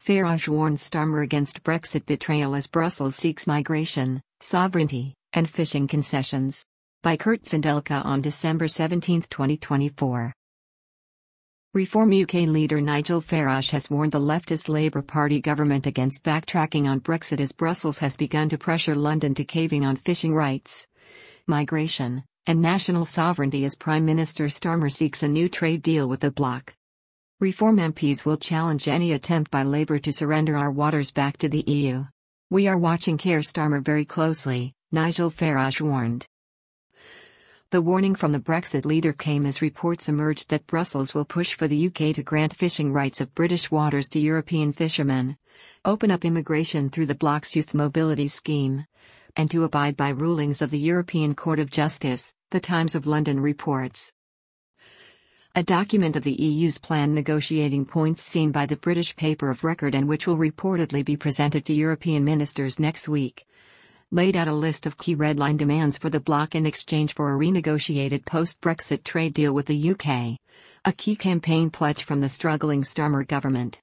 Farage warns Starmer against Brexit betrayal as Brussels seeks migration, sovereignty, and fishing concessions. By Kurt Sindelka on December 17, 2024. Reform UK leader Nigel Farage has warned the leftist Labour Party government against backtracking on Brexit as Brussels has begun to pressure London to caving on fishing rights, migration, and national sovereignty as Prime Minister Starmer seeks a new trade deal with the bloc. Reform MPs will challenge any attempt by Labour to surrender our waters back to the EU. We are watching Keir Starmer very closely, Nigel Farage warned. The warning from the Brexit leader came as reports emerged that Brussels will push for the UK to grant fishing rights of British waters to European fishermen, open up immigration through the bloc's youth mobility scheme, and to abide by rulings of the European Court of Justice, The Times of London reports. A document of the EU's planned negotiating points seen by the British paper of record and which will reportedly be presented to European ministers next week, laid out a list of key red line demands for the bloc in exchange for a renegotiated post-Brexit trade deal with the UK, a key campaign pledge from the struggling Starmer government.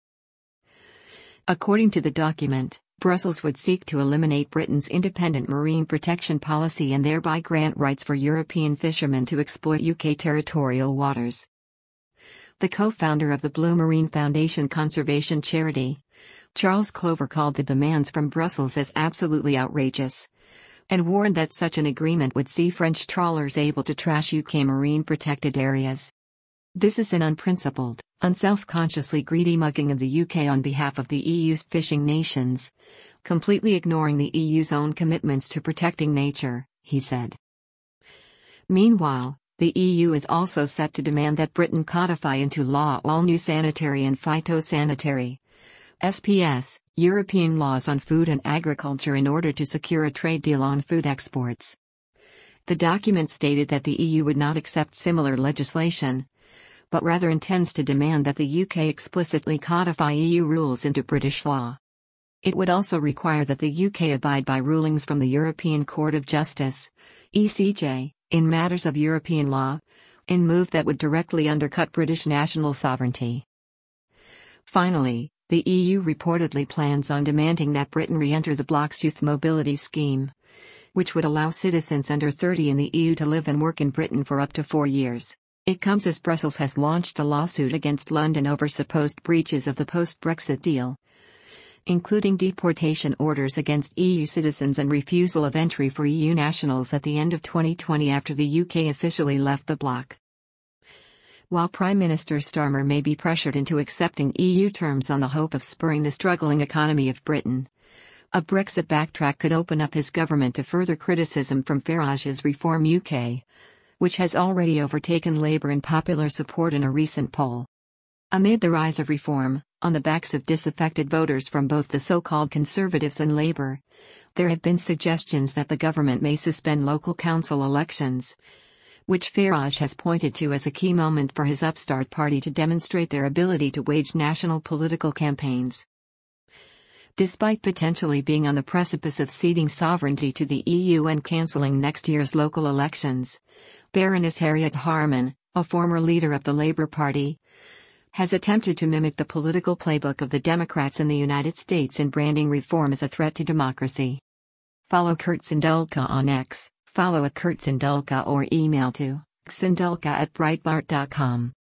According to the document, Brussels would seek to eliminate Britain's independent marine protection policy and thereby grant rights for European fishermen to exploit UK territorial waters. The co-founder of the Blue Marine Foundation conservation charity, Charles Clover, called the demands from Brussels as absolutely outrageous, and warned that such an agreement would see French trawlers able to trash UK marine protected areas. This is an unprincipled, unself-consciously greedy mugging of the UK on behalf of the EU's fishing nations, completely ignoring the EU's own commitments to protecting nature, he said. Meanwhile, the EU is also set to demand that Britain codify into law all new sanitary and phytosanitary SPS, European laws on food and agriculture in order to secure a trade deal on food exports. The document stated that the EU would not accept similar legislation, but rather intends to demand that the UK explicitly codify EU rules into British law. It would also require that the UK abide by rulings from the European Court of Justice, ECJ, in matters of European law, in move that would directly undercut British national sovereignty. Finally, the EU reportedly plans on demanding that Britain re-enter the bloc's youth mobility scheme, which would allow citizens under 30 in the EU to live and work in Britain for up to 4 years. It comes as Brussels has launched a lawsuit against London over supposed breaches of the post-Brexit deal, including deportation orders against EU citizens and refusal of entry for EU nationals at the end of 2020 after the UK officially left the bloc. While Prime Minister Starmer may be pressured into accepting EU terms on the hope of spurring the struggling economy of Britain, a Brexit backtrack could open up his government to further criticism from Farage's Reform UK, which has already overtaken Labour in popular support in a recent poll. Amid the rise of Reform, on the backs of disaffected voters from both the so-called Conservatives and Labour, there have been suggestions that the government may suspend local council elections, which Farage has pointed to as a key moment for his upstart party to demonstrate their ability to wage national political campaigns. Despite potentially being on the precipice of ceding sovereignty to the EU and cancelling next year's local elections, Baroness Harriet Harman, a former leader of the Labour Party, has attempted to mimic the political playbook of the Democrats in the United States in branding reform as a threat to democracy. Follow Kurt Sindelka on X, follow @KurtSindelka or email to sindelka@breitbart.com.